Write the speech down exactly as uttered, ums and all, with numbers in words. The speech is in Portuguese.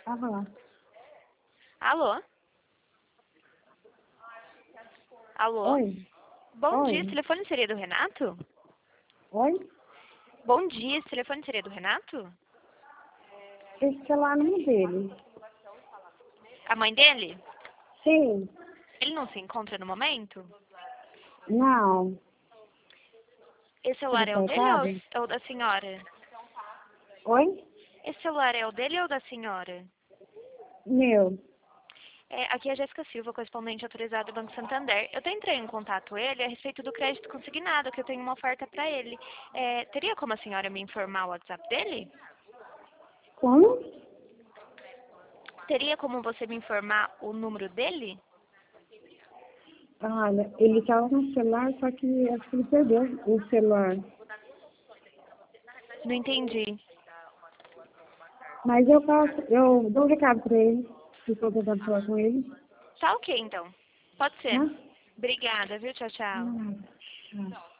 Aham. Alô? Alô? Oi? Bom dia, esse Oi? telefone seria do Renato? Oi? Bom dia, esse telefone seria do Renato? Esse celular não é dele. A mãe dele? Sim. Ele não se encontra no momento? Não. Esse Você celular é o quer dele ou sabe? é o da senhora? Oi? Esse celular é o dele ou da senhora? Meu. É, aqui é a Jéssica Silva, correspondente autorizada do Banco Santander. Eu tô entrando em contato com ele a respeito do crédito consignado, que eu tenho uma oferta para ele. É, teria como a senhora me informar o WhatsApp dele? Como? Teria como você me informar o número dele? Olha, ele estava no celular, só que acho que ele perdeu o celular. Não entendi. Mas eu posso, eu dou um recado pra ele, se for tentando falar com ele. Tá ok, então. Pode ser. Tá? Obrigada, viu? Tchau, tchau. Nada. Tchau.